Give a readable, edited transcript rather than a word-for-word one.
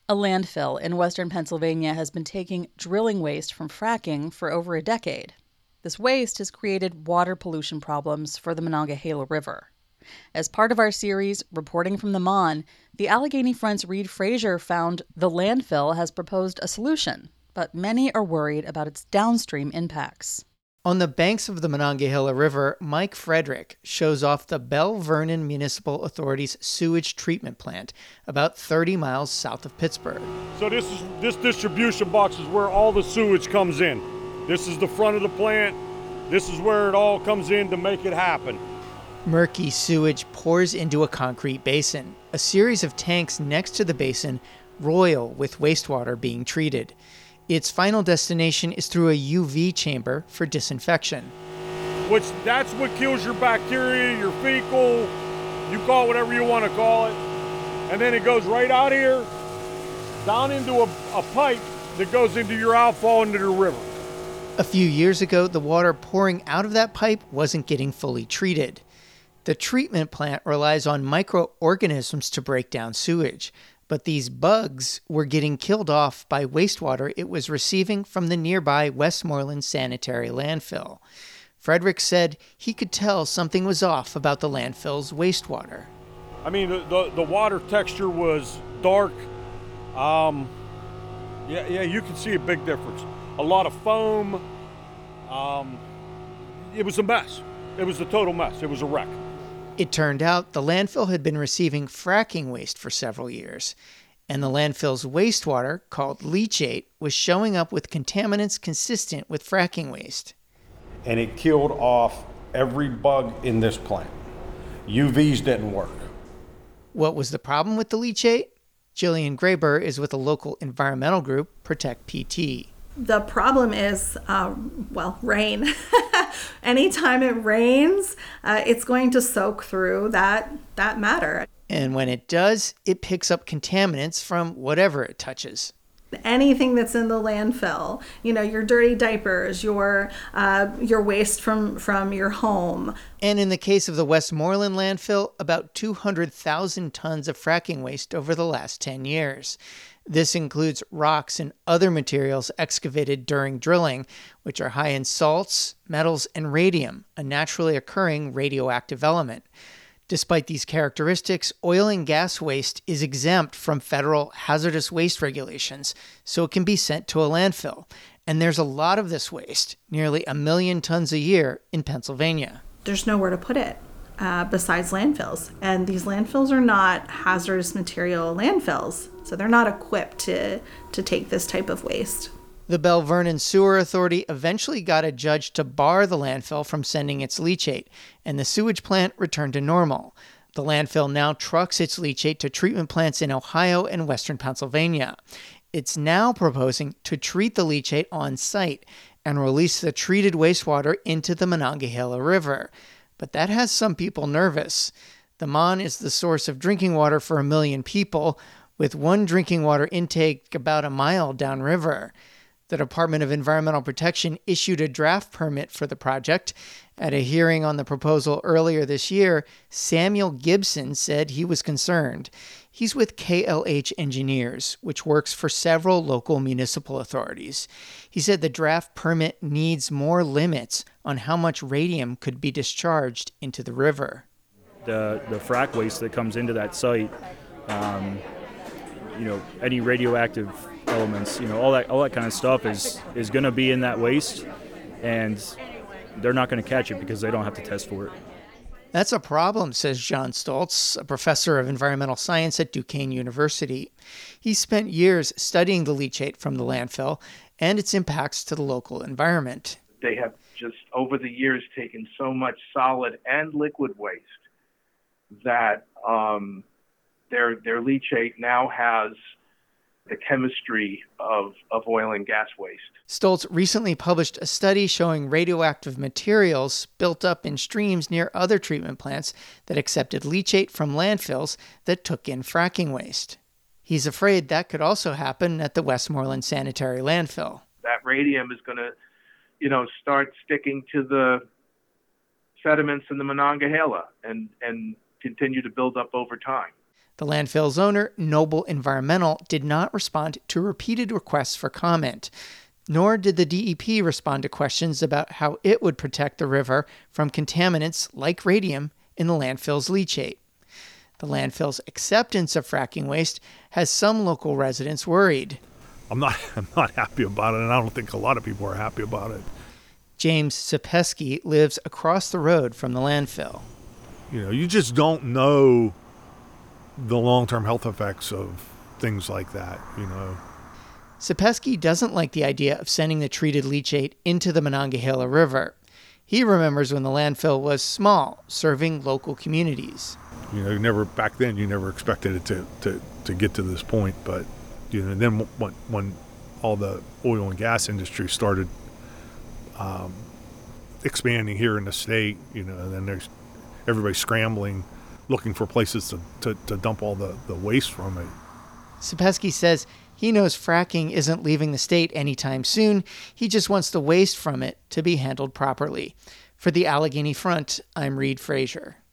A landfill in western Pennsylvania has been taking drilling waste from fracking for over a decade. This waste has created water pollution problems for the Monongahela River. As part of our series, Reporting from the Mon, the Allegheny Front's Reed Frazier found the landfill has proposed a solution, but many are worried about its downstream impacts. On the banks of the Monongahela River, Mike Frederick shows off the Bell Vernon Municipal Authority's sewage treatment plant, about 30 miles south of Pittsburgh. So this distribution box is where all the sewage comes in. This is the front of the plant. This is where it all comes in to make it happen. Murky sewage pours into a concrete basin, a series of tanks next to the basin roil with wastewater being treated. Its final destination is through a UV chamber for disinfection. That's what kills your bacteria, your fecal, you call it whatever you want to call it. And then it goes right out here, down into a pipe that goes into your outfall into the river. A few years ago, the water pouring out of that pipe wasn't getting fully treated. The treatment plant relies on microorganisms to break down sewage, but these bugs were getting killed off by wastewater it was receiving from the nearby Westmoreland Sanitary Landfill. Frederick said he could tell something was off about the landfill's wastewater. I mean, the water texture was dark. You can see a big difference. A lot of foam. It was a mess. It was a total mess. It was a wreck. It turned out the landfill had been receiving fracking waste for several years, and the landfill's wastewater, called leachate, was showing up with contaminants consistent with fracking waste. And it killed off every bug in this plant. UVs didn't work. What was the problem with the leachate? Jillian Graber is with a local environmental group, Protect PT. The problem is, rain. Anytime it rains, it's going to soak through that matter. And when it does, it picks up contaminants from whatever it touches. Anything that's in the landfill, your dirty diapers, your waste from your home. And in the case of the Westmoreland landfill, about 200,000 tons of fracking waste over the last 10 years. This includes rocks and other materials excavated during drilling, which are high in salts, metals, and radium, a naturally occurring radioactive element. Despite these characteristics, oil and gas waste is exempt from federal hazardous waste regulations, so it can be sent to a landfill. And there's a lot of this waste, nearly 1 million tons a year in Pennsylvania. There's nowhere to put it besides landfills. And these landfills are not hazardous material landfills, so they're not equipped to take this type of waste. The Bell Vernon Sewer Authority eventually got a judge to bar the landfill from sending its leachate, and the sewage plant returned to normal. The landfill now trucks its leachate to treatment plants in Ohio and western Pennsylvania. It's now proposing to treat the leachate on site and release the treated wastewater into the Monongahela River. But that has some people nervous. The Mon is the source of drinking water for 1 million people, with one drinking water intake about a mile downriver. The Department of Environmental Protection issued a draft permit for the project. At a hearing on the proposal earlier this year, Samuel Gibson said he was concerned. He's with KLH Engineers, which works for several local municipal authorities. He said the draft permit needs more limits on how much radium could be discharged into the river. The frack waste that comes into that site, any radioactive elements, all that kind of stuff is going to be in that waste, and they're not going to catch it because they don't have to test for it. That's a problem, says John Stoltz, a professor of environmental science at Duquesne University. He spent years studying the leachate from the landfill and its impacts to the local environment. They have just over the years taken so much solid and liquid waste that their leachate now has the chemistry of oil and gas waste. Stoltz recently published a study showing radioactive materials built up in streams near other treatment plants that accepted leachate from landfills that took in fracking waste. He's afraid that could also happen at the Westmoreland Sanitary Landfill. That radium is going to, start sticking to the sediments in the Monongahela and continue to build up over time. The landfill's owner, Noble Environmental, did not respond to repeated requests for comment, nor did the DEP respond to questions about how it would protect the river from contaminants like radium in the landfill's leachate. The landfill's acceptance of fracking waste has some local residents worried. I'm not happy about it, and I don't think a lot of people are happy about it. James Sapesky lives across the road from the landfill. You just don't know the long-term health effects of things like that, Sapesky doesn't like the idea of sending the treated leachate into the Monongahela River. He remembers when the landfill was small, serving local communities. Back then you never expected it to get to this point, but then when all the oil and gas industry started expanding here in the state, and then there's everybody scrambling, looking for places to dump all the waste from it. Sapesky says he knows fracking isn't leaving the state anytime soon. He just wants the waste from it to be handled properly. For the Allegheny Front, I'm Reed Frazier.